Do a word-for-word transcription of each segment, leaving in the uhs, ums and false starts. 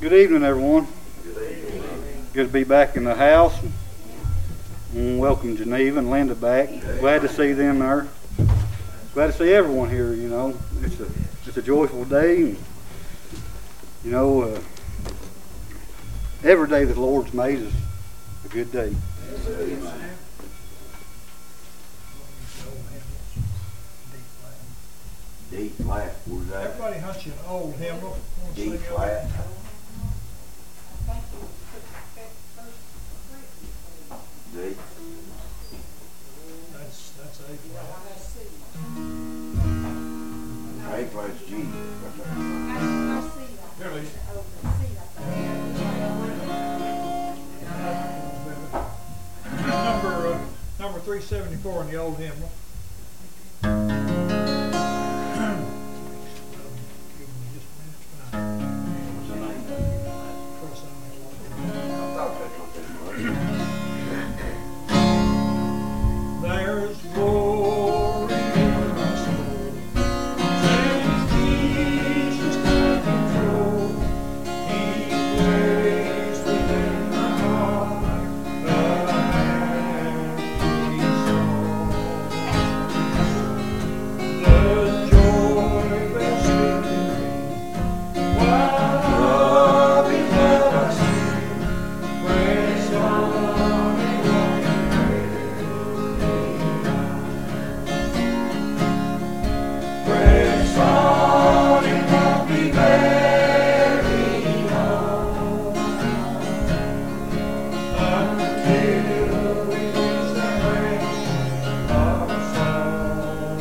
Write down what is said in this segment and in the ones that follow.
Good evening, everyone. Good to be back in the house. And welcome Geneva and Linda back. Glad to see them there. Glad to see everyone here. You know, it's a it's a joyful day. And, you know, uh, every day that the Lord's made is a good day. D flat, where's that? Everybody hunts you an old hymnal. D flat. D. That's that's A flat. A flat's G. Really? Number uh, number three seventy-four in the old hymnal. What's the name? I thought that's what they were. There's glory in my soul, since Jesus took control. He placed within my heart the happy song. The joy rests within me, while love in love I sing. Praise on and on in Press on and won't be very long until we reach the place of song.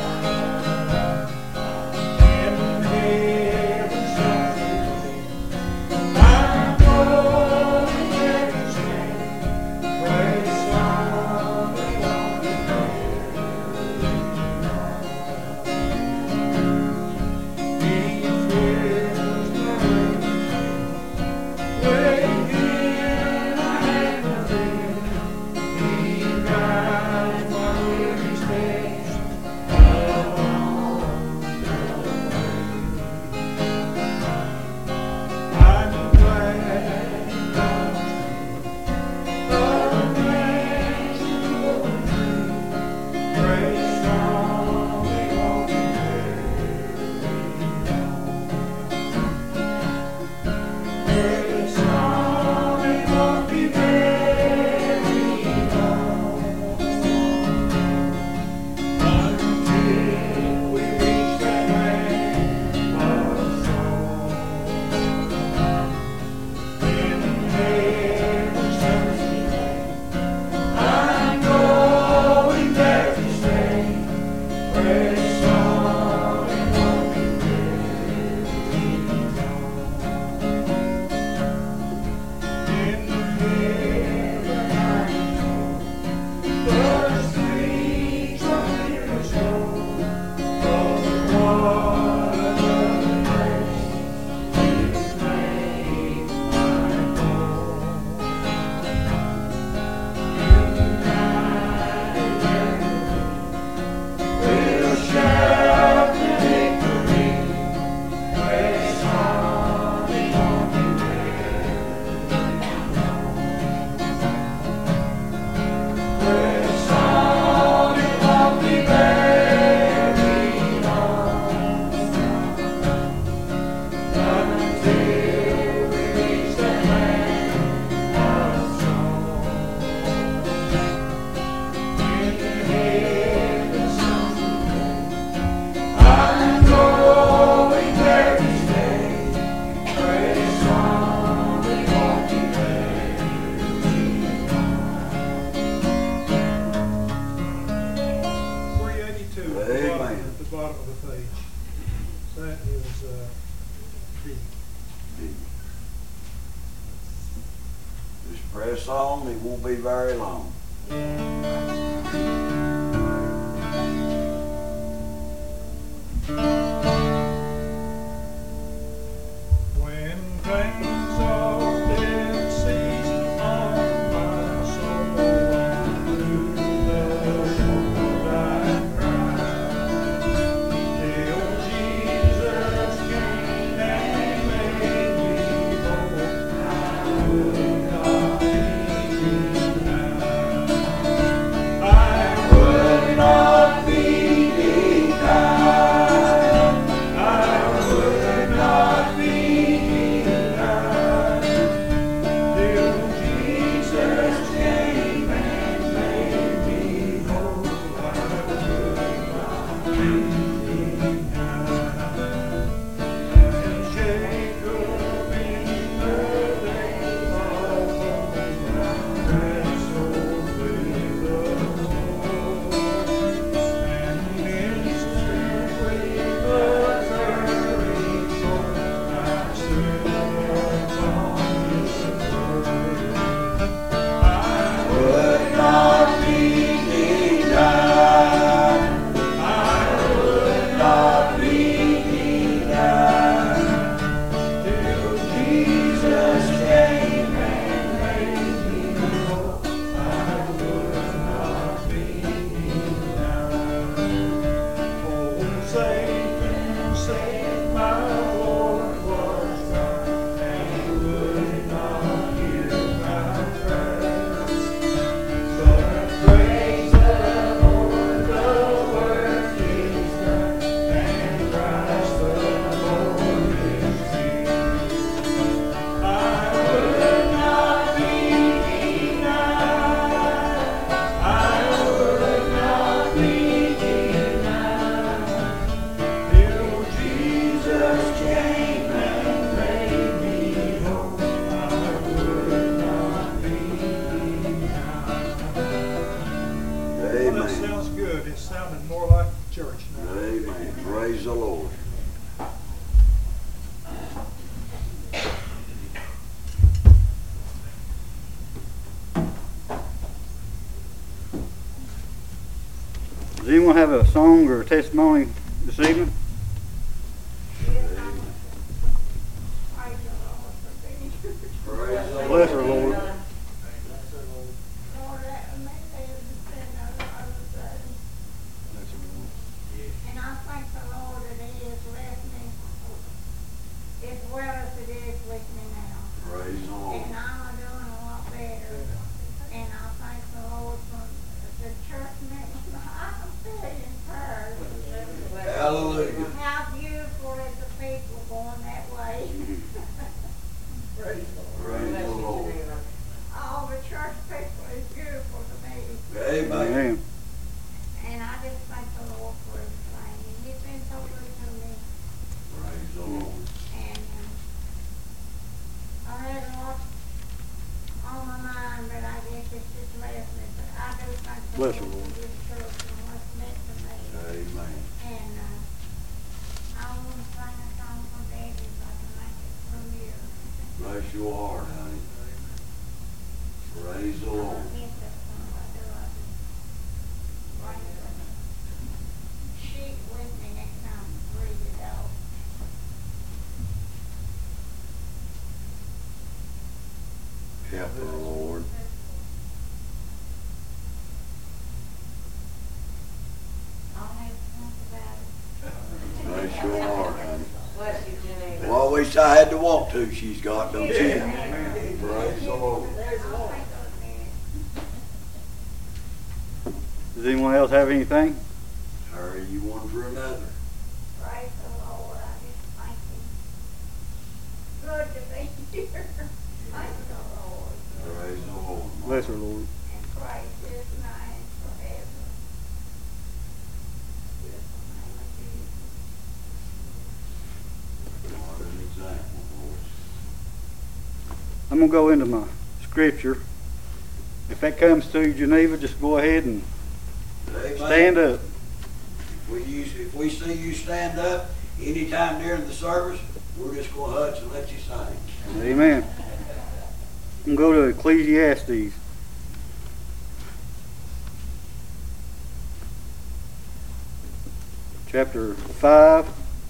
In heaven someday, I'm going there to stay. Press on and won't be Press on, it won't be very long. When pains of death seize on my soul, through the Lord I cry, till Jesus came and made me whole. anyone have a song or a testimony this evening? Praise the Bless her, Lord. And I thank the Lord that He has left me as well as it is with me now. Praise the Lord. And I'm doing a lot better. And I thank the Lord for the church meeting. I'm feeling encouraged. Hallelujah. How beautiful is the people going that way. Praise the Lord. All the church people is beautiful to me. Amen. Amen. And I just thank the Lord for everything. And He's been so good to me. Praise the Lord. And um, I had a lot on my mind, but I guess it's just left me. But I do thank the Bless Lord you, Lord. for this church and what's meant to me. Amen. And uh, I want to sing a song from Daddy if I can make it through here. Bless your heart, honey. Praise the Lord. Yes, that's one I do. I just bring the sheet with me next time to read it out. Help her, Lord. I'll have to think about it. Bless your heart, honey. Bless you, Jenny. Well, I wish I had to walk to. She's got, don't she? Praise the Lord. I'll think of it. Does anyone else have anything? Hurry, you one for another. Praise the Lord. I just thank Him. Good to be here. Thank the Lord. Praise the Lord. Bless her, Lord. And praise His name forever. Just the name of Jesus. What an example, Lord. I'm going to go into my scripture. If that comes to you, Geneva, just go ahead and Amen. stand up. If we, use, if we see you stand up anytime during the service, we're just going to hutch and let you sing. Amen. I'm going to go to Ecclesiastes. Chapter five.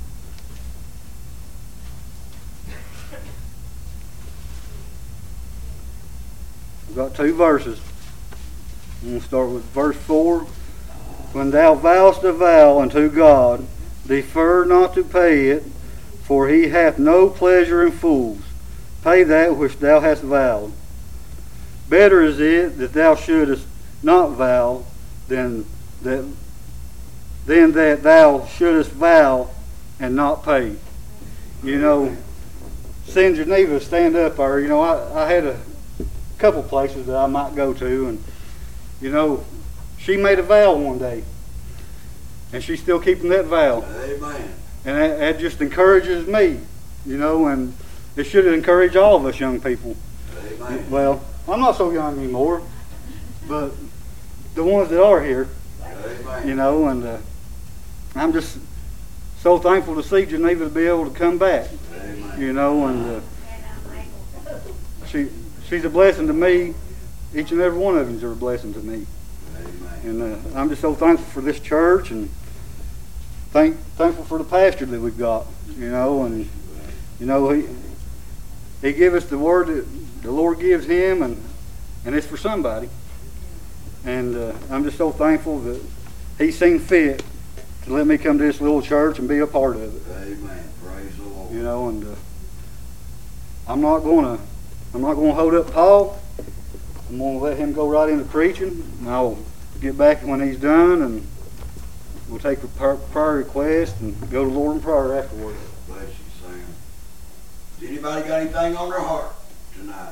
We've got two verses. I'm going to start with verse four. When thou vowest a vow unto God, defer not to pay it, for He hath no pleasure in fools. Pay that which thou hast vowed. Better is it that thou shouldest not vow than that, than that thou shouldest vow and not pay. You know, seeing Geneva stand up there, you know, I, I had a couple places that I might go to, and you know, she made a vow one day, and she's still keeping that vow, Amen. and that, that just encourages me, you know, and it should encourage all of us young people. Amen. Well, I'm not so young anymore, but the ones that are here, Amen. you know, and uh, I'm just so thankful to see Geneva to be able to come back, Amen. you know, and uh, And I'm able to. she she's a blessing to me. Each and every one of you are a blessing to me. Amen. And uh, I'm just so thankful for this church, and thank, thankful for the pastor that we've got, you know, and, you know, he he give us the word that the Lord gives him, and, and it's for somebody. And uh, I'm just so thankful that he seen fit to let me come to this little church and be a part of it, Amen. Praise the Lord. you know, and uh, I'm not going to, I'm not going to hold up Paul. I'm going to let him go right into preaching, and I'll get back when he's done, and we'll take a prayer, prayer request and go to the Lord in prayer afterwards. Bless you, Sam. Has anybody got anything on their heart tonight?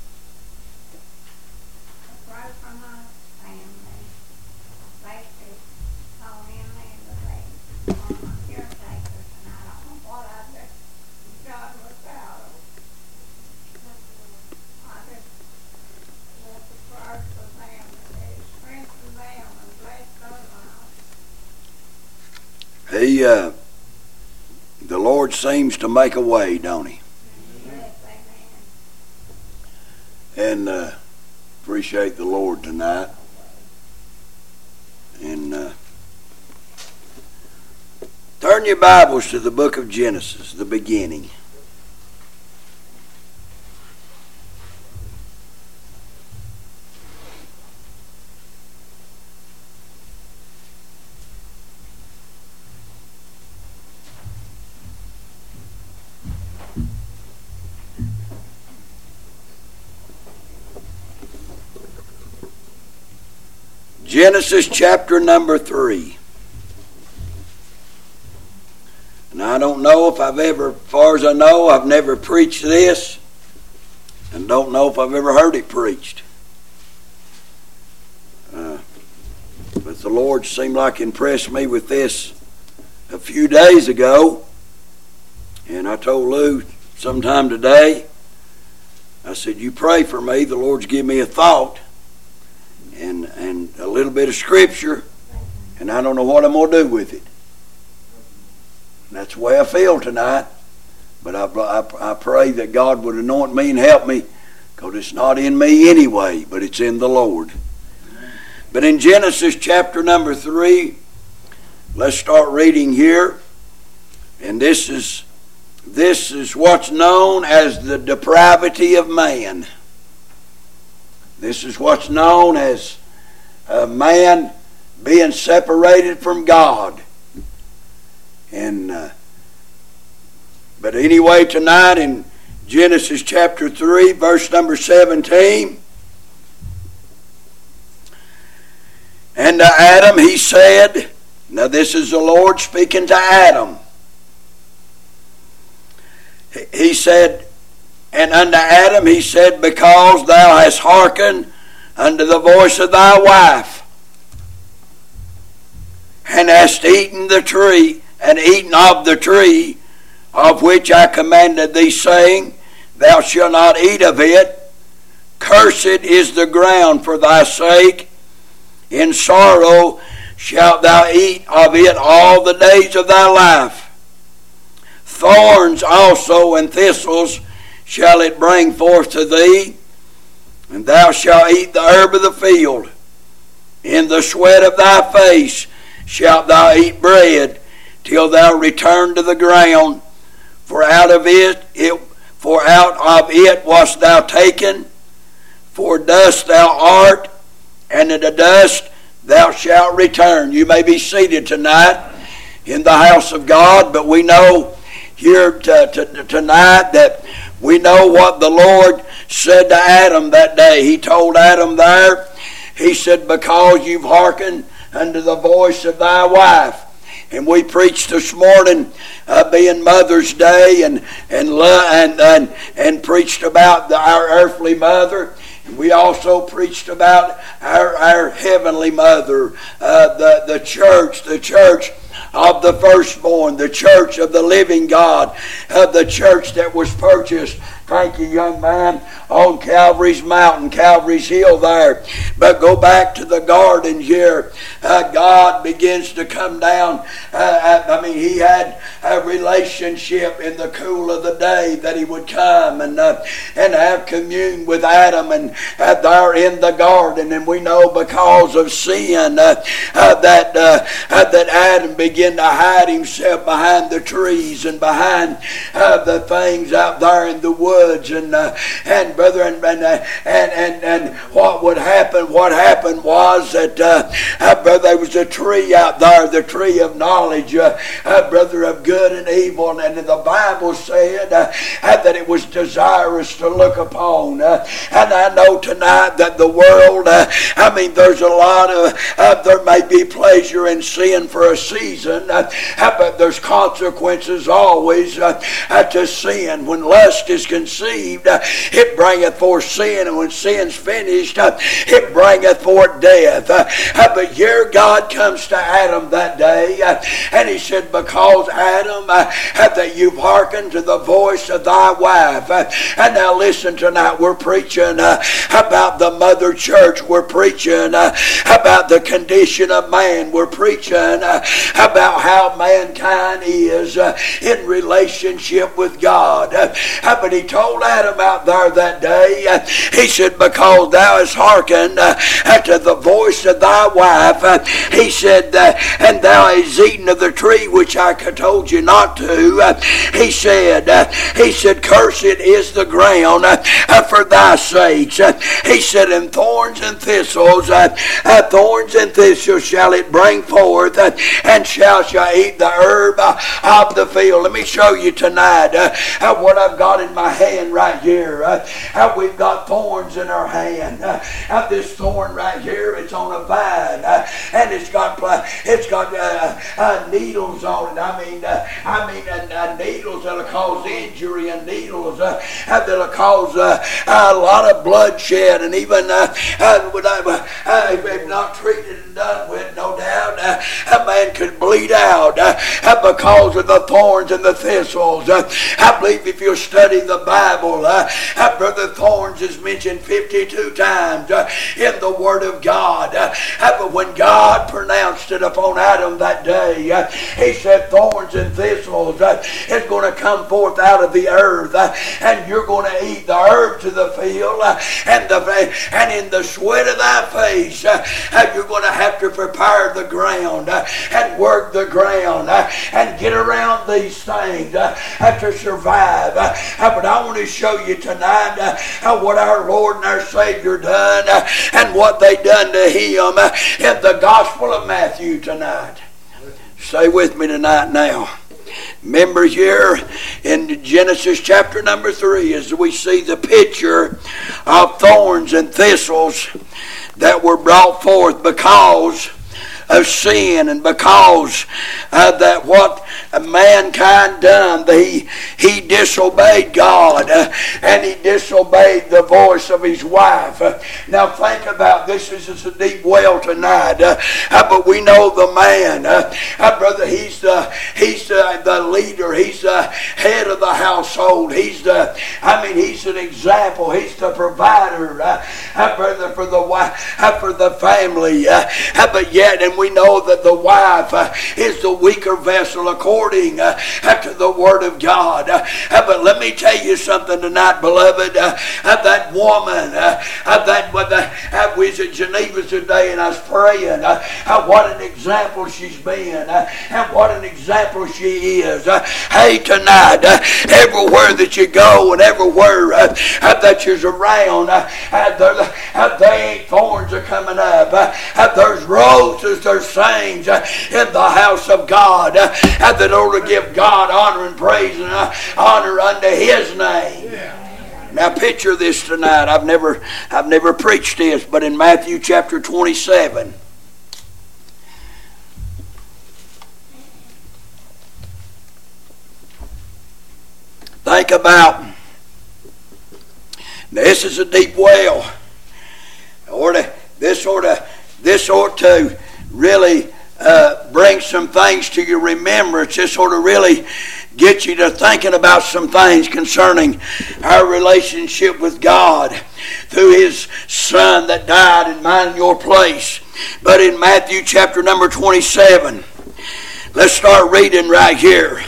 Pray for my family. Basically, call in and the lady on my caretakers, and I don't know what I've done without them. I just want to pray for them, that they strengthen them and bless their lives. He, uh, the Lord seems to make a way, don't He? Yes, amen. And uh, appreciate the Lord tonight. And uh, Turn your Bibles to the book of Genesis, the beginning. Genesis chapter number three. And I don't know if I've ever, as far as I know, I've never preached this, and don't know if I've ever heard it preached. Uh, but the Lord seemed like impressed me with this a few days ago, and I told Lou sometime today, I said, you pray for me, the Lord's given me a thought, and, and a little bit of scripture, and I don't know what I'm going to do with it. That's the way I feel tonight. But I, I, I pray that God would anoint me and help me, because it's not in me anyway, but it's in the Lord. But in Genesis chapter number three, let's start reading here. And this is, this is what's known as the depravity of man. This is what's known as a man being separated from God. And uh, but anyway, tonight in Genesis chapter three, verse number seventeen, and to Adam he said, now this is the Lord speaking to Adam. He said, and unto Adam he said, because thou hast hearkened unto the voice of thy wife, and hast eaten the tree, and eaten of the tree of which I commanded thee, saying, thou shalt not eat of it. Cursed is the ground for thy sake. In sorrow shalt thou eat of it all the days of thy life. Thorns also and thistles shall it bring forth to thee, and thou shalt eat the herb of the field. In the sweat of thy face shalt thou eat bread, till thou return to the ground, for out of it, it for out of it wast thou taken, for dust thou art, and in the dust thou shalt return. You may be seated tonight in the house of God, but we know here to, to, tonight that we know what the Lord said to Adam that day. He told Adam there, he said, because you've hearkened unto the voice of thy wife. And we preached this morning, uh, being Mother's Day, and and and and, and preached about the, our earthly mother. And we also preached about our our heavenly mother, uh, the the church, the church of the firstborn, the church of the living God, uh, the church that was purchased. Thank you, young man, on Calvary's mountain, Calvary's hill there. But go back to the garden here. Uh, God begins to come down. Uh, I mean, he had a relationship in the cool of the day that he would come and uh, and have commune with Adam and uh, there in the garden. And we know because of sin uh, uh, that uh, uh, that Adam began to hide himself behind the trees and behind uh, the things out there in the woods. And uh, and brother and and, uh, and and and what would happen? What happened was that uh, uh, brother, there was a tree out there, the tree of knowledge, uh, uh, brother, of good and evil, and the Bible said uh, uh, that it was desirous to look upon. Uh, and I know tonight that the world, uh, I mean, there's a lot of uh, there may be pleasure in sin for a season, uh, uh, but there's consequences always uh, uh, to sin. When lust is conceived, uh, it bringeth forth sin, and when sin's finished, uh, it bringeth forth death. Uh, uh, but here God comes to Adam that day, uh, and he said, because Adam, uh, uh, that you've hearkened to the voice of thy wife. Uh, and now listen, tonight we're preaching uh, about the mother church. We're preaching uh, about the condition of man. We're preaching uh, about how mankind is uh, in relationship with God. Uh, uh, but he told Adam out there that day, uh, he said, because thou hast hearkened uh, to the voice of thy wife, uh, he said, uh, and thou hast eaten of the tree which I told you not to. Uh, he said, uh, he said, cursed is the ground uh, uh, for thy sakes. Uh, he said, and thorns and thistles, uh, uh, thorns and thistles shall it bring forth, uh, and shall shall eat the herb uh, of the field. Let me show you tonight uh, uh, what I've got in my hand right here. Uh, uh, we've got thorns in our hand. Uh, uh, this thorn right here, it's on a vine, uh, and it's got uh, it's got uh, uh, needles on it. I mean, uh, I mean, uh, uh, needles that'll cause injury, and needles uh, uh, that'll cause uh, a lot of bloodshed, and even uh, uh, when I, uh, if not treated and done with, no doubt, uh, a man could bleed out uh, uh, because of the thorns and the thistles. Uh, I believe if you study the Bible, uh, uh, Brother Thorns is mentioned fifty-two times uh, in the Word of God. Uh, uh, but when God pronounced it upon Adam that day, uh, he said, thorns and thistles uh, is going to come forth out of the earth, uh, and you're going to eat the herb to the field, uh, and, the, and in the sweat of thy face, uh, uh, you're going to have to prepare the ground uh, and work the ground uh, and get around these things uh, uh, to survive. Uh, uh, but I want to show you tonight uh, uh, what our Lord and our Savior done uh, and what they done to him uh, in the Gospel of Matthew tonight. Stay with me tonight now. Remember here in Genesis chapter number three, as we see the picture of thorns and thistles that were brought forth because of sin, and because uh, that what mankind done, he, he disobeyed God uh, and he disobeyed the voice of his wife. Uh, now think about this. This is a deep well tonight, uh, uh, but we know the man, uh, uh, brother, he's the he's the, the leader, he's the head of the household, he's the I mean he's an example, he's the provider, uh, uh, brother, for the wife, uh, for the family, uh, uh, but yet, and we know that the wife uh, is the weaker vessel according uh, to the Word of God. Uh, uh, but let me tell you something tonight, beloved. Uh, uh, that woman, uh, uh, that uh, I was at Geneva today, and I was praying. Uh, uh, what an example she's been, uh, and what an example she is. Uh, hey, tonight, uh, everywhere that you go, and everywhere uh, uh, that you're around, uh, uh, there, uh, they ain't thorns are coming up. Uh, uh, there's roses, there's things uh, in the house of God uh, uh, that ought to give God honor and praise and uh, honor unto His name. Yeah. Now picture this tonight. I've never, I've never preached this, but in Matthew chapter twenty-seven, think about. Now this is a deep well. Or to, this ought to, this ought to really uh, bring some things to your remembrance. This ought to really get you to thinking about some things concerning our relationship with God through His Son that died in mine and your place. But in Matthew chapter number twenty-seven, let's start reading right here.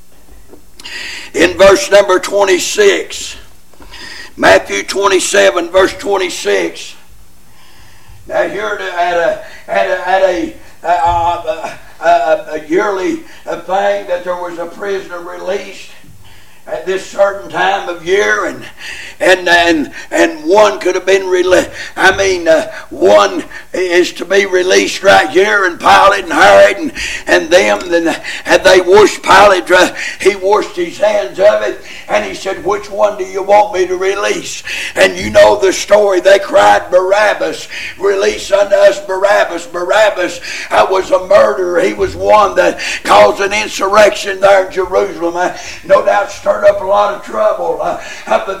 In verse number twenty-six. Matthew twenty-seven, verse twenty-six. Now here at a at a, at a, a, a, a, a yearly thing that there was a prisoner released at this certain time of year, and and and and one could have been released. I mean, uh, one is to be released right here, and Pilate and Herod and and them. Then and they washed Pilate. Uh, he washed his hands of it, and he said, "Which one do you want me to release?" And you know the story. They cried, "Barabbas! Release unto us Barabbas!" Barabbas uh, was a murderer. He was one that caused an insurrection there in Jerusalem. Uh, no doubt stirred up a lot of trouble. Uh, but the crowd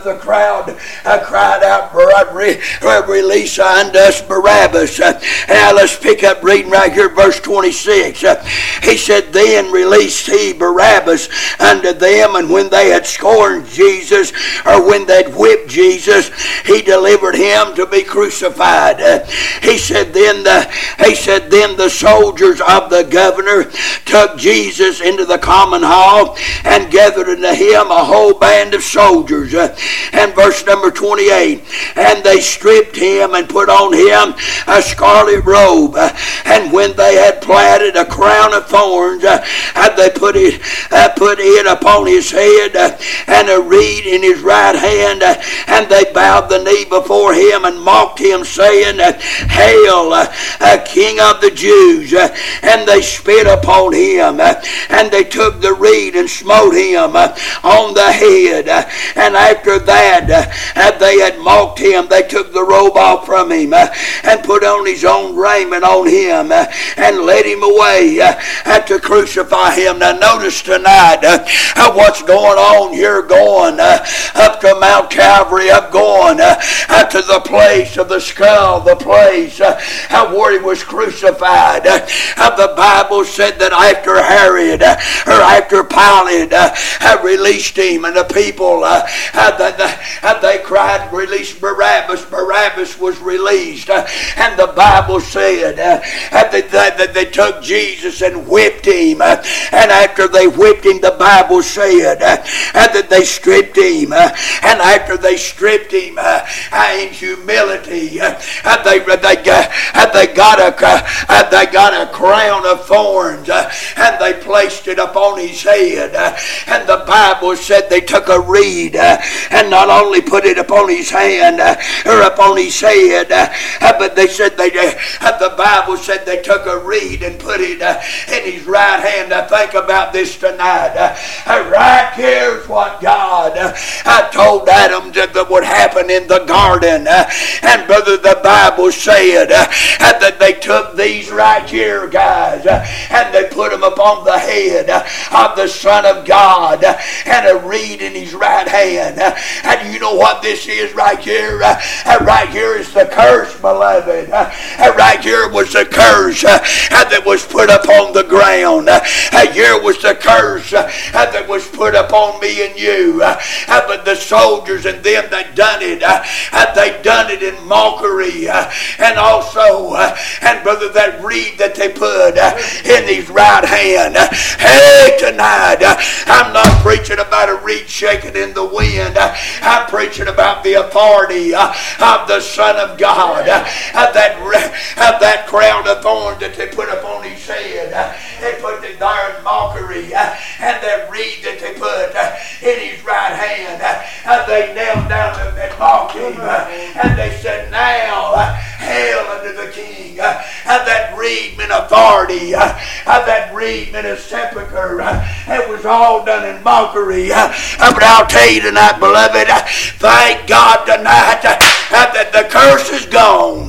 crowd uh, cried out, re, re, release unto us Barabbas. Uh, now let's pick up reading right here, verse twenty-six. Uh, he said, then released he Barabbas unto them, and when they had scorned Jesus, or when they'd whipped Jesus, he delivered him to be crucified. Uh, he said, then the he said, then the soldiers of the governor took Jesus into the common hall and gathered unto him a whole band of soldiers. Uh, and verse number twenty-eight, and they stripped him and put on him a scarlet robe, uh, and when they had platted a crown of thorns, uh, and they put it uh, put it upon his head, uh, and a reed in his right hand, uh, and they bowed the knee before him and mocked him, saying, uh, Hail, uh, uh, King of the Jews! Uh, and they spit upon him, uh, and they took the reed and smote him uh, on the head. Uh, and after that, uh, uh, they had mocked him, they took the robe off from him, uh, and put on his own raiment on him, uh, and led him away uh, uh, to crucify him. Now notice tonight uh, uh, what's going on here, going uh, up to Mount Calvary, up going uh, uh, to the place of the skull, the place uh, uh, where he was crucified. Uh, uh, the Bible said that after Herod, uh, or after Pilate uh, uh, released him, and the people, uh, uh, the, the, uh, they cried, release Barabbas. Barabbas was released. Uh, and the Bible said uh, uh, that, that, that they took Jesus and whipped him. Uh, and after they whipped him, the Bible said uh, uh, that they stripped him. Uh, and after they stripped him uh, uh, in humility, uh, uh, they, they, got, uh, they, got a, uh, they got a crown of thorns, uh, and they placed it upon his head. Uh, and the Bible said they took a reed uh, and not only put it upon his hand uh, or upon his head, uh, uh, but they said they uh, the Bible said they took a reed and put it uh, in his right hand. I think about this tonight. Uh, uh, right here's what God uh, I told Adam that, that would happen in the garden. Uh, and brother, the Bible said uh, uh, that they took these right here, guys, uh, and they put them upon the head uh, of the Son of God, uh, and a reed in his right hand. Uh, and you know what this is right here? Uh, uh, right here is the curse, beloved. Uh, uh, right here was the curse uh, uh, that was put upon the ground. Uh, uh, here was the curse uh, uh, that was put upon me and you. Uh, uh, but the soldiers and them that done it, uh, uh, they done it in mockery. Uh, and also, uh, and brother, that reed that they put uh, in his right hand. Uh, hey, tonight, uh, I'm not preaching about a reed shaking in the wind. Uh, I'm preaching about the authority uh, of the Son of God. Uh, uh, that, uh, that crown of thorns that they put upon his head. Uh, they put it there in mockery. Uh, and that reed that they put uh, in his right hand. Uh, uh, they knelt down and, and mocked him. Uh, and they said, now, uh, hail unto the King. Uh, and that reed meant authority. Uh, uh, that reed meant a sepulchre. Uh, it was all done in mockery. Uh, uh, but I'll tell you tonight, beloved, uh, thank God tonight uh, uh, that the curse is gone.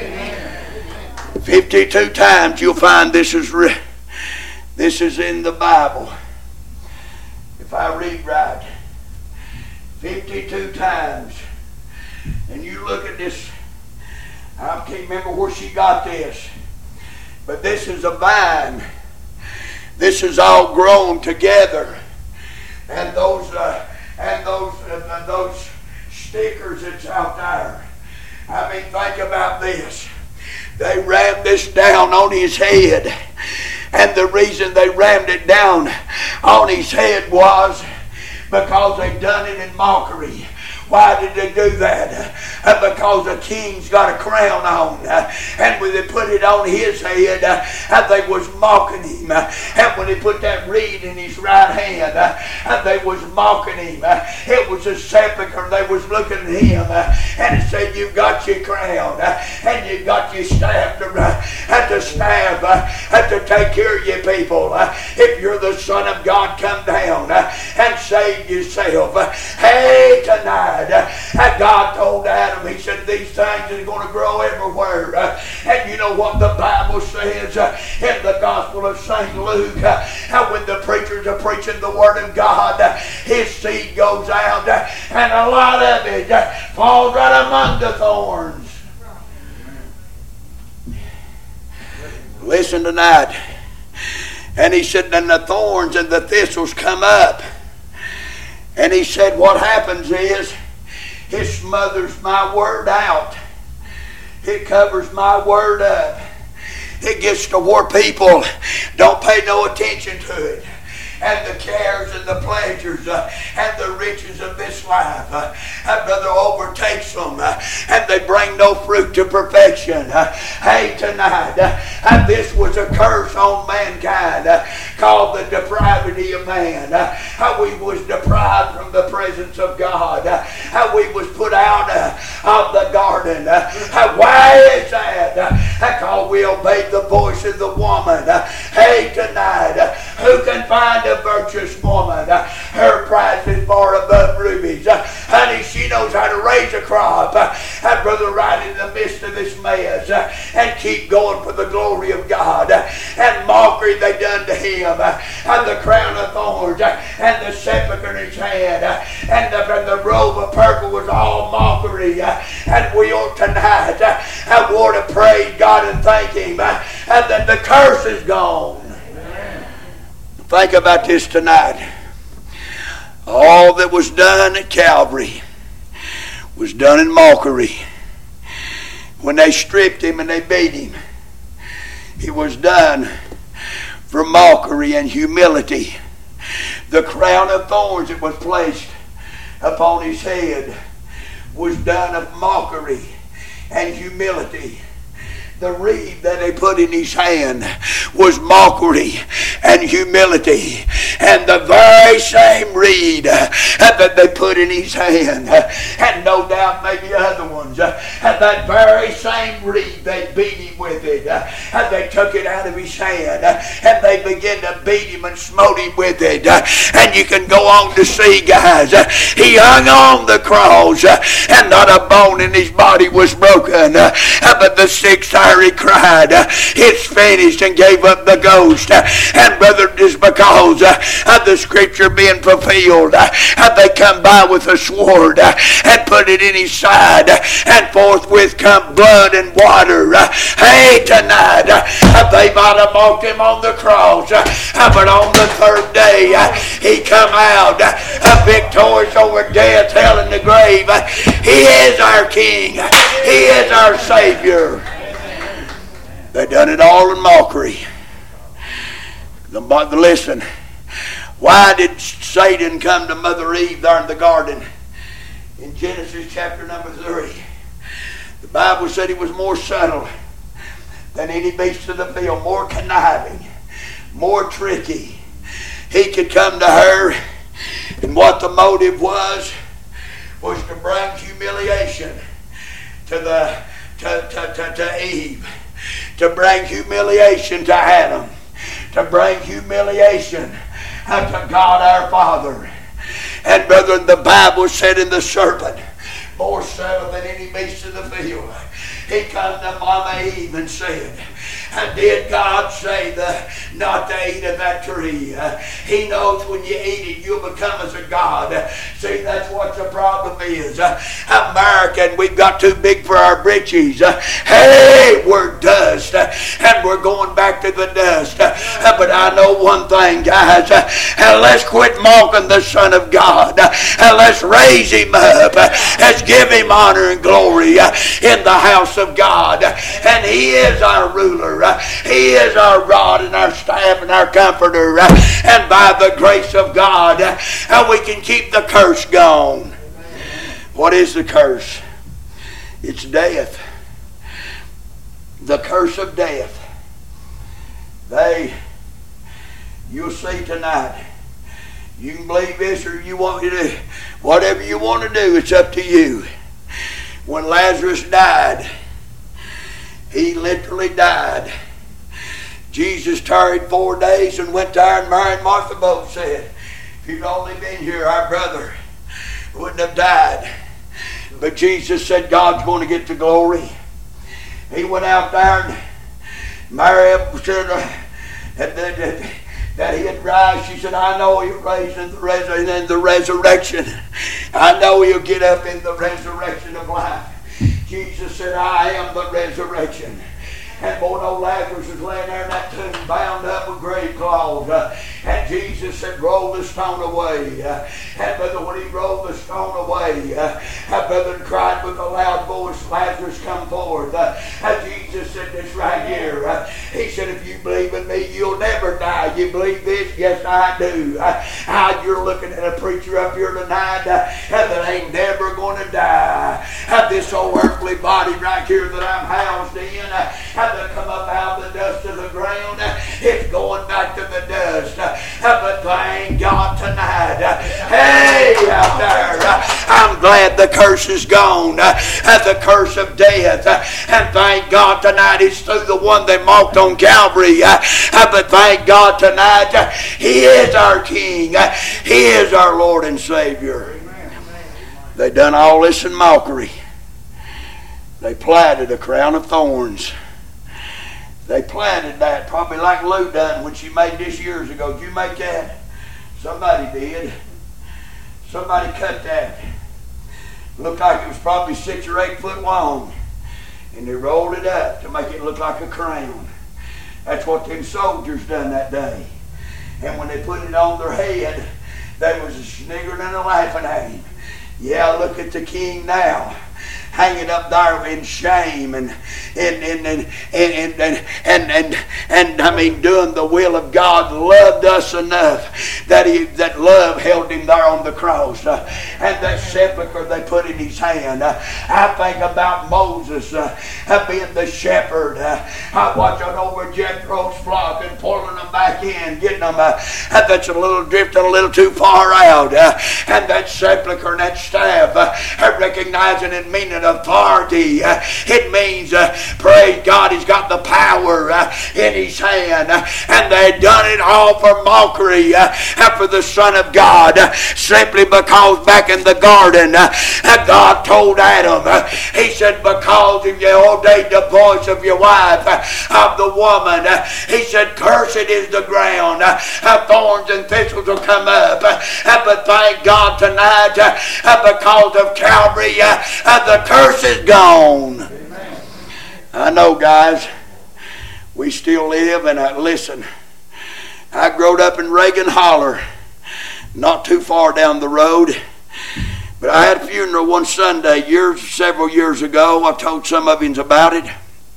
Amen. fifty-two times you'll find this is re- this is in the Bible. If I read right, fifty-two times. And you look at this, I can't remember where she got this, but this is a vine. This is all grown together, and those uh, and those uh, those stickers that's out there. I mean, think about this. They rammed this down on his head, and the reason they rammed it down on his head was because they done it in mockery. Why did they do that? Uh, because the king's got a crown on. Uh, and when they put it on his head, uh, uh, they was mocking him. Uh, and when they put that reed in his right hand, uh, uh, they was mocking him. Uh, it was a sepulchre. They was looking at him. Uh, and it said, you've got your crown. Uh, and you've got your staff to, uh, to staff uh, to take care of you people. Uh, if you're the Son of God, come down uh, and save yourself. Uh, hey, tonight. Uh, God told Adam, he said, these things are going to grow everywhere. Uh, and you know what the Bible says uh, in the Gospel of Saint Luke, uh, when the preachers are preaching the Word of God, uh, his seed goes out uh, And a lot of it falls right among the thorns. Listen tonight. And he said, then the thorns and the thistles come up. And he said, what happens is, it smothers my word out. It covers my word up. It gets to where people don't pay no attention to it. And the cares and the pleasures uh, and the riches of this life, uh, uh, brother, overtakes them, uh, and they bring no fruit to perfection. Uh, hey, tonight, uh, uh, this was a curse on mankind, uh, called the depravity of man. Uh, how we was deprived from the presence of God. Uh, how we was put out uh, of the garden. Uh, uh, why is that? Uh, because we obeyed the voice of the woman. Uh, hey, tonight, uh, who can find a virtuous woman? Uh, her price is far above rubies. Uh, honey, she knows how to raise a crop. Uh, uh, brother, right in the midst of this mess, uh, and keep going for the glory of God. Uh, and mockery they done to him. Uh, and the crown of thorns, uh, and the sepulchre in his hand, uh, and, the, and the robe of purple was all mockery. Uh, and we ought tonight, uh, I want to praise God and thank Him, uh, and that the curse is gone. Think about this tonight. All that was done at Calvary was done in mockery. When they stripped him and they beat him, it was done for mockery and humility. The crown of thorns that was placed upon his head was done of mockery and humility. The reed that they put in his hand was mockery and humility. And the very same reed that they put in his hand, and no doubt maybe other ones, and that very same reed, they beat him with it. And they took it out of his hand, and they began to beat him and smote him with it. And you can go on to see, guys, he hung on the cross, and not a bone in his body was broken. But the sixth hour he cried, it's finished, and gave up the ghost. And brother, just because of the scripture being fulfilled, they come by with a sword and put it in his side, and forthwith come blood and water. Hey, tonight, they might have mocked him on the cross, but on the third day he come out victorious over death, hell, and the grave. He is our King. He is our Savior. They done it all in mockery. Listen, why did Satan come to Mother Eve there in the garden? In Genesis chapter number three, the Bible said he was more subtle than any beast of the field, more conniving, more tricky. He could come to her, and what the motive was, was to bring humiliation to the to, to, to, to Eve. To bring humiliation to Adam, to bring humiliation to God our Father. And brethren, the Bible said in the serpent, more subtle than any beast of the field, he come to Mama Eve and said, did God say the, not to eat of that tree? Uh, he knows when you eat it, you'll become as a God. Uh, see, that's what the problem is. Uh, American, we've got too big for our britches. Uh, hey, we're dust, uh, and we're going back to the dust. Uh, but I know one thing, guys. Uh, uh, let's quit mocking the Son of God. Uh, uh, let's raise him up. Uh, let's give him honor and glory uh, in the house of God. Uh, and he is our ruler. Uh, he is our rod and our staff and our comforter. Uh, and by the grace of God, uh, we can keep the curse gone. What is the curse? It's death. The curse of death. They, you'll see tonight. You can believe this or you want to do whatever you want to do. It's up to you. When Lazarus died, he literally died. Jesus tarried four days and went there, and Mary and Martha both said, if you'd only been here, our brother wouldn't have died. But Jesus said, God's going to get the glory. He went out there, and Mary said, that he'd rise. She said, I know he'll raise in the, res- in the resurrection. I know he'll get up in the resurrection of life. Jesus said, I am the resurrection. And boy, old Lazarus was laying there in that tomb, bound up with grave cloths. Uh, and Jesus said, roll the stone away. Uh, and brother, when he rolled the stone away, uh, uh, brother cried with a loud voice, Lazarus, come forth. Uh, uh, Jesus said this right here. Uh, he said, if you believe in me, you'll never die. You believe this? Yes, I do. Uh, uh, you're looking at a preacher up here tonight uh, that ain't never going to die. Uh, this old earthly body right here that I'm housed in, uh, to come up out of the dust of the ground, it's going back to the dust. But thank God tonight, hey, out there, I'm glad the curse is gone, the curse of death. And thank God tonight it's through the one that walked on Calvary. But thank God tonight, He is our King. He is our Lord and Savior. They done all this in mockery. They planted a crown of thorns. They planted that, probably like Lou done when she made this years ago. Did you make that? Somebody did. Somebody cut that. Looked like it was probably six or eight foot long. And they rolled it up to make it look like a crown. That's what them soldiers done that day. And when they put it on their head, they was a sniggering and a laughing at him. Yeah, look at the king now. Hanging up there in shame and and and and and and, and, and, and I mean doing the will of God. Loved us enough that he that love held him there on the cross. Uh, and that sepulcher they put in his hand. Uh, I think about Moses uh, being the shepherd. Uh, I watching over Jethro's flock and pulling them back in, getting them uh, that's a little drifting a little too far out. Uh, and that sepulcher and that staff, uh, recognizing and meaning authority. Uh, it means, uh, praise God, he's got the power uh, in his hand. Uh, and they done it all for mockery uh, for the Son of God. Uh, simply because back in the garden, uh, God told Adam, uh, he said, because if you obeyed the voice of your wife, uh, of the woman, uh, he said, cursed is the ground. Uh, uh, thorns and thistles will come up. Uh, uh, but thank God tonight, uh, uh, because of Calvary, uh, uh, the curse is gone. Amen. I know, guys, we still live, and I, listen, I growed up in Reagan Holler, not too far down the road, but I had a funeral one Sunday years, several years ago. I told some of you about it.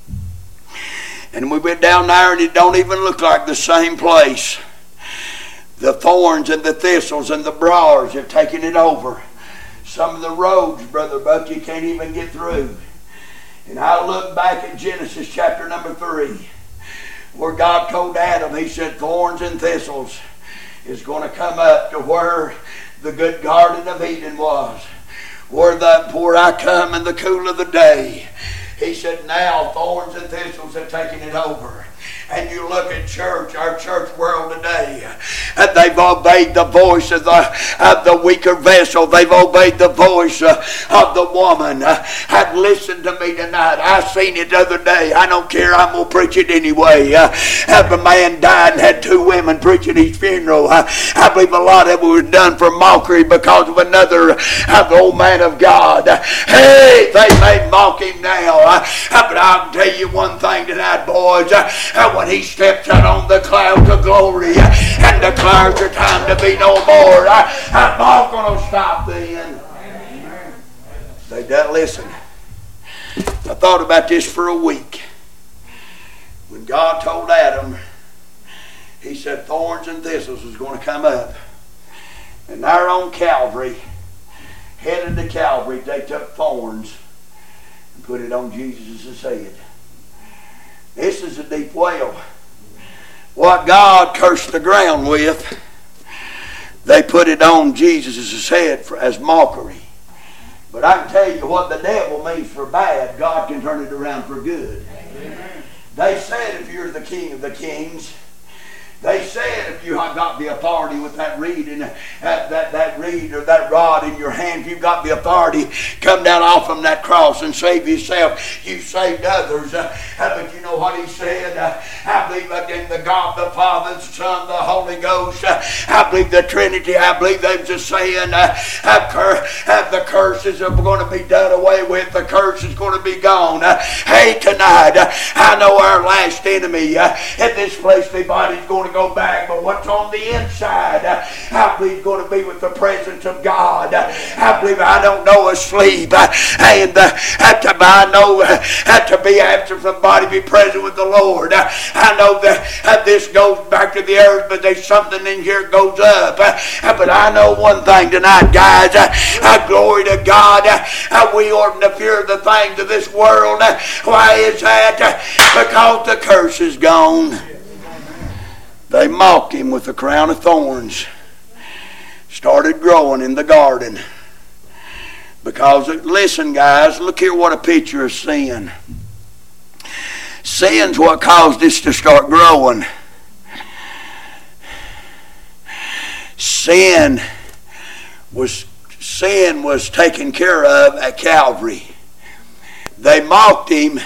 And we went down there, and it don't even look like the same place. The thorns and the thistles and the briars have taken it over. Some of the roads, Brother Buck, you can't even get through. And I look back at Genesis chapter number three, where God told Adam, he said, thorns and thistles is going to come up to where the good Garden of Eden was, where, the, where I come in the cool of the day. He said, now thorns and thistles have taken it over. And you look at church, our church world today, and they've obeyed the voice of the, of the weaker vessel. They've obeyed the voice uh, of the woman. Uh, and listen to me tonight. I seen it the other day. I don't care. I'm going to preach it anyway. Uh, if a man died and had two women preaching his funeral, uh, I believe a lot of it was done for mockery because of another uh, old man of God. Uh, hey, they may mock him now. Uh, but I'll tell you one thing tonight, boys. Uh, when he steps out on the clouds of glory and declares the time to be no more, I'm not going to stop then. They done listen. I thought about this for a week. When God told Adam, he said thorns and thistles was going to come up. And there on Calvary, headed to Calvary, they took thorns and put it on Jesus' head. This is a deep well. What God cursed the ground with, they put it on Jesus' head for, as mockery. But I can tell you what the devil means for bad, God can turn it around for good. Amen. They said if you're the King of the kings, They said if you have got the authority with that reed and uh, that, that reed or that rod in your hand, if you've got the authority, come down off from that cross and save yourself. You saved others. Uh, but you know what he said? Uh, I believe in the God, the Father, the Son, the Holy Ghost. Uh, I believe the Trinity. I believe they was just saying uh, have cur- have the curses are going to be done away with. The curse is going to be gone. Uh, hey, tonight, uh, I know our last enemy uh, at this place, the body's going to go back, but what's on the inside, uh, I believe going to be with the presence of God. Uh, I believe I don't know a sleep, uh, and uh, have to, I know uh, have to be absent from the body, be present with the Lord. Uh, I know that uh, this goes back to the earth, but there's something in here goes up. Uh, but I know one thing tonight, guys. Uh, uh, glory to God. Uh, uh, we oughtn't to fear the things of this world. Uh, why is that? Uh, because the curse is gone. They mocked him with a crown of thorns. Started growing in the garden. Because, listen guys, look here what a picture of sin. Sin's what caused this to start growing. Sin was, sin was taken care of at Calvary. They mocked him.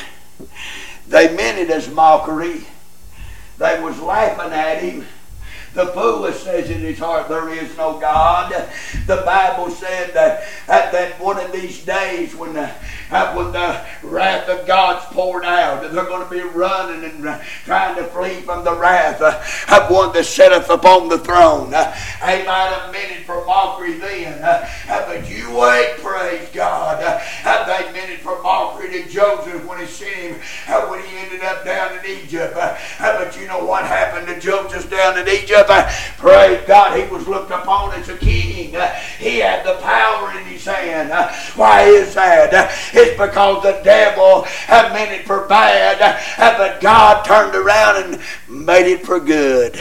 They meant it as mockery. They was laughing at him. The foolish says in his heart, there is no God. The Bible said that, that, that one of these days when the, when the wrath of God's poured out, they're going to be running and trying to flee from the wrath of one that sitteth upon the throne. They might have meant it for mockery then, but you wait, praise God. They meant it for mockery to Joseph when he sent him, when he ended up down in Egypt. But you know what happened to Joseph down in Egypt? Praise God, he was looked upon as a king. He had the power in his hand. Why is that? It's because the devil had meant it for bad, but God turned around and made it for good.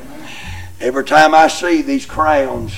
Every time I see these crowns,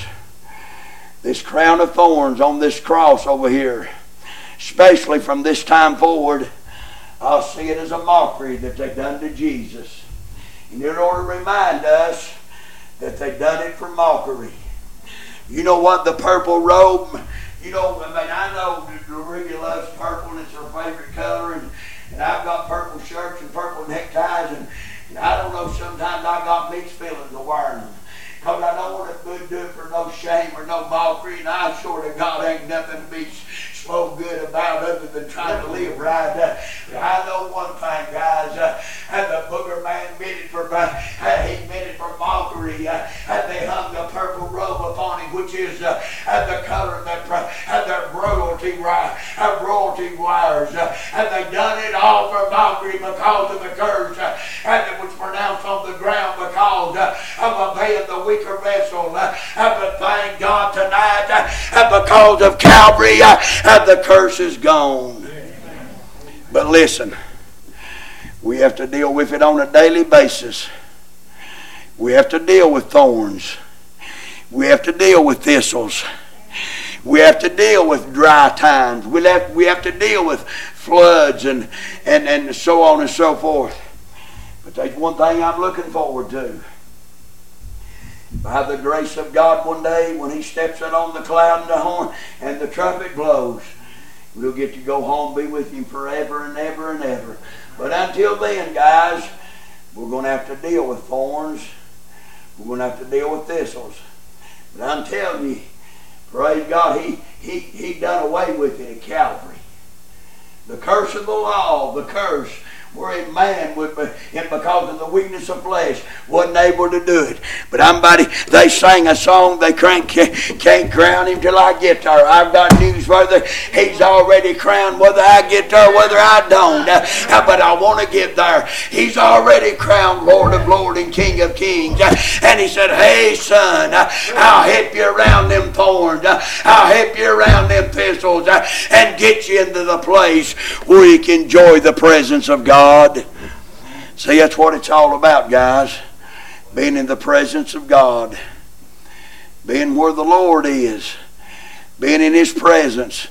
this crown of thorns on this cross over here, especially from this time forward, I'll see it as a mockery that they've done to Jesus. And in order to remind us that they've done it for mockery. You know what? The purple robe, you know, I mean, I know Ruby loves purple and it's her favorite color, and, and I've got purple shirts and purple neckties, and, and I don't know, sometimes I got mixed feelings of wearing them. Because I don't want to do it for no shame or no mockery, and I sure to God ain't nothing to be so good about other than trying to live right. Uh, I know one thing, guys, uh, and the booger man meant it for, uh, he meant it for mockery, uh, and they hung the purple robe upon him, which is uh, the color that uh, the royalty, uh, royalty wears, uh, and they done it all for mockery because of the curse, uh, and it was pronounced on the ground because uh, of obeying the weaker vessel. Uh, but thank God tonight, uh, because of Calvary, uh, uh, the curse is gone. But listen, we have to deal with it on a daily basis. We have to deal with thorns. We have to deal with thistles. We have to deal with dry times. We have, we have to deal with floods and, and, and so on and so forth. But there's one thing I'm looking forward to. By the grace of God, one day when he steps out on the cloud and the horn and the trumpet blows, we'll get to go home, be with him forever and ever and ever. But until then, guys, we're going to have to deal with thorns. We're going to have to deal with thistles. But I'm telling you, praise God, he, he, he done away with it at Calvary. The curse of the law, the curse where a man would be, and because of the weakness of flesh, wasn't able to do it. But I'm buddy, they sang a song, they can't, can't crown him till I get there. I've got news whether he's already crowned, whether I get there, whether I don't. Uh, but I want to get there. He's already crowned Lord of Lords and King of Kings. Uh, and he said, hey son, uh, I'll help you around them thorns. Uh, I'll help you around them thistles uh, and get you into the place where you can enjoy the presence of God. God. See, that's what it's all about, guys. Being in the presence of God. Being where the Lord is. Being in his presence.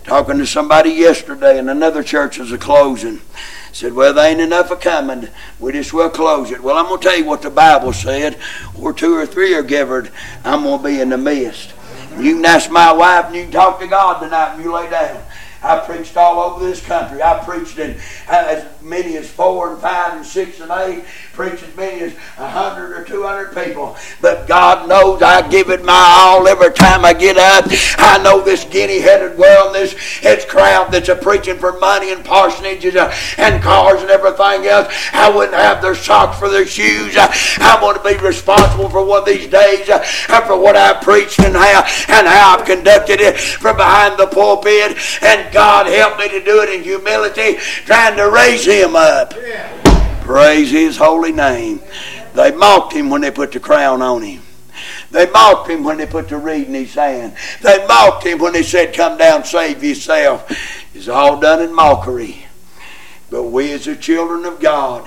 Talking to somebody yesterday in another church was a closing. Said, well, there ain't enough of coming. We just will close it. Well, I'm going to tell you what the Bible said. Where two or three are gathered, I'm going to be in the midst. You can ask my wife and you can talk to God tonight when you lay down. I preached all over this country. I preached in as many as four and five and six and eight. Preached as many as a hundred or two hundred people. But God knows I give it my all every time I get up. I know this guinea-headed world, this it's crowd that's a preaching for money and parsonages uh, and cars and everything else. I wouldn't have their socks for their shoes. Uh, I'm going to be responsible for one of these days uh, for what I preached and how and how I've conducted it from behind the pulpit. And God helped me to do it in humility, trying to raise him up. Yeah. Praise his holy name. They mocked him when they put the crown on him. They mocked him when they put the reed in his hand. They mocked him when they said, come down, save yourself. It's all done in mockery. But we as the children of God,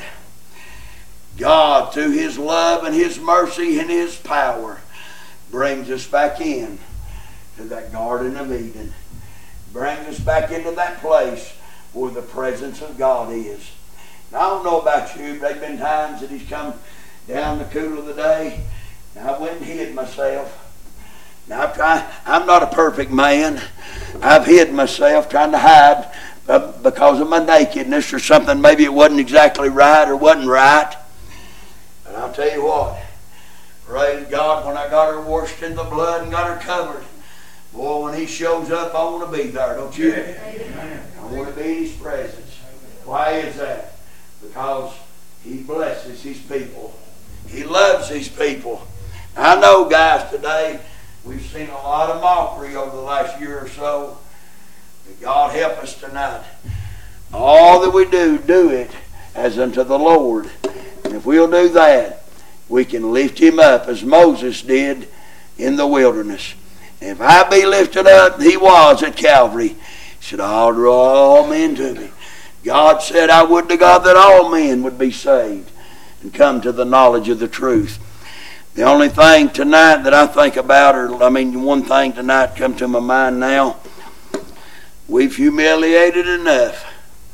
God through his love and his mercy and his power brings us back in to that Garden of Eden. Brings us back into that place where the presence of God is. Now, I don't know about you, but there have been times that he's come down the cool of the day, and I went and hid myself. Now, I've tried, I'm not a perfect man. I've hid myself trying to hide uh, because of my nakedness or something. Maybe it wasn't exactly right or wasn't right. But I'll tell you what, praise God, when I got her washed in the blood and got her covered, boy, when he shows up, I want to be there, don't you? Yeah. I want to be in his presence. Why is that? Because he blesses his people. He loves his people. I know, guys, today we've seen a lot of mockery over the last year or so. But God help us tonight. All that we do, do it as unto the Lord. And if we'll do that, we can lift him up as Moses did in the wilderness. If I be lifted up, he was at Calvary. He said, I'll draw all men to me. God said, I would to God that all men would be saved and come to the knowledge of the truth. The only thing tonight that I think about, or I mean one thing tonight come to my mind now, we've humiliated enough.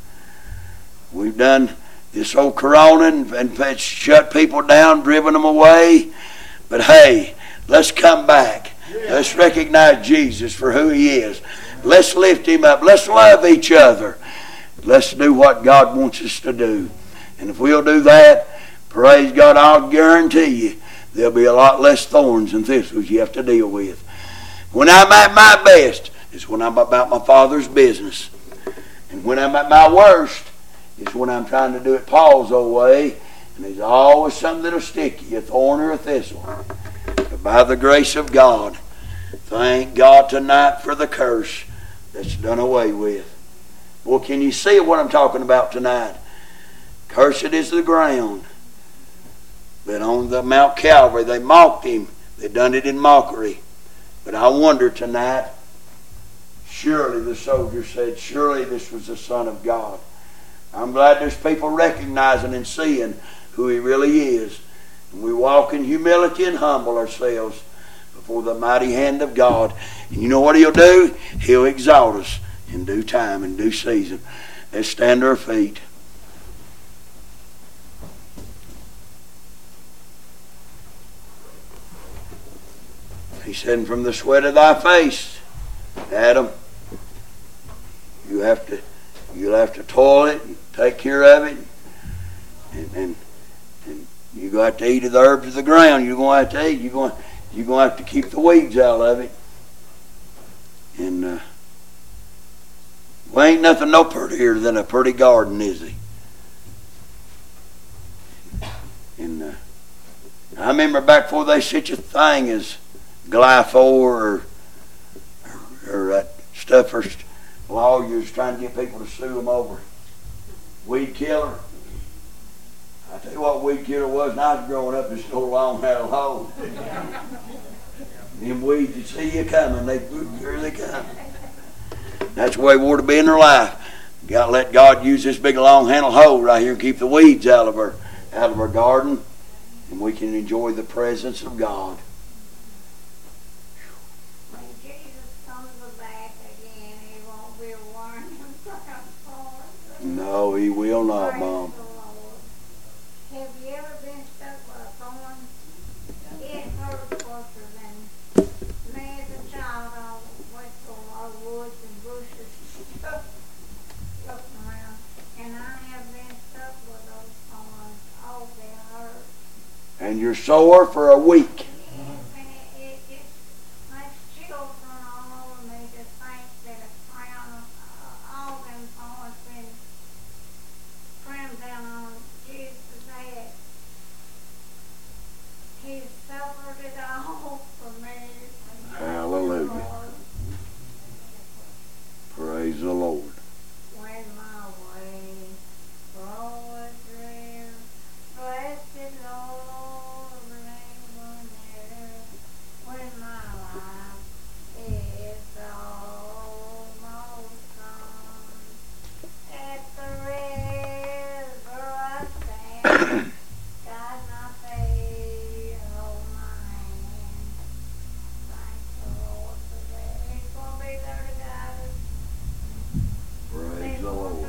We've done this old corona and, and shut people down, driven them away. But hey, let's come back. Let's recognize Jesus for who he is. Let's lift him up. Let's love each other. Let's do what God wants us to do. And if we'll do that, praise God, I'll guarantee you there'll be a lot less thorns and thistles you have to deal with. When I'm at my best, it's when I'm about my Father's business. And when I'm at my worst, it's when I'm trying to do it Paul's old way. And there's always something that'll stick you, a thorn or a thistle. But by the grace of God, thank God tonight for the curse that's done away with. Well, can you see what I'm talking about tonight? Cursed is the ground. But on the Mount Calvary, they mocked him. They done it in mockery. But I wonder tonight, surely the soldier said, surely this was the Son of God. I'm glad there's people recognizing and seeing who he really is. And we walk in humility and humble ourselves before the mighty hand of God. And you know what he'll do? He'll exalt us in due time, in due season. Let's stand to our feet. He said, from the sweat of thy face, Adam, you have to you'll have to toil it and take care of it. And, and, and you're going to have to eat of the herbs of the ground. You're going to have to eat. You're going, you're going to have to keep the weeds out of it. And uh, well, ain't nothing no prettier than a pretty garden, is it? And uh, I remember back before they such a thing as glyphosate or, or, or that stuff for lawyers trying to get people to sue them over. Weed killer. I tell you what weed killer was when I was growing up, just so long had a hole. Them weeds, you see you coming, they here they come. That's the way we ought to be in their life. You got to let God use this big long handle hoe right here and keep the weeds out of our out of our garden, and we can enjoy the presence of God. When Jesus comes back again, he won't We will not, Praise Mom. the Lord. Have you ever been stuck with a thorn? It hurts worse than me as a child. I went through a lot of woods and bushes and stuff, looking around. And I have been stuck with those thorns. Oh, they hurt. And you're sore for a week. And it, it just makes chills run all over me to think that a crown of uh, all them thorns been crammed down on Jesus' head. He suffered it all for me. Hallelujah. Praise the Lord. When my way was drear, blessed Lord, remain there. When my life is almost gone, at the river I stand, God my feet hold my hand. Thank the Lord for that. He's gonna be there to guide us. Praise the Lord.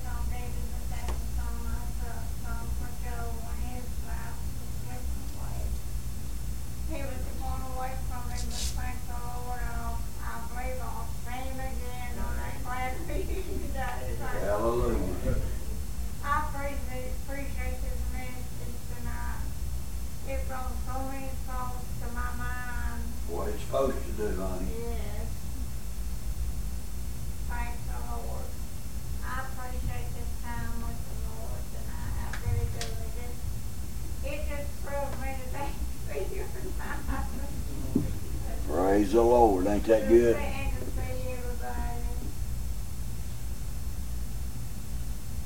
He was going away from me, but thank the Lord, I'll, I believe I'll see him again on that glad day. Hallelujah. I appreciate, appreciate his message tonight. It brought so many thoughts to my mind. What it's supposed to do, honey. Yes. Thank the Lord. I appreciate this time with the Lord tonight. I really do. It just, it just thrilled me today to be here tonight. Praise the Lord. Ain't that good?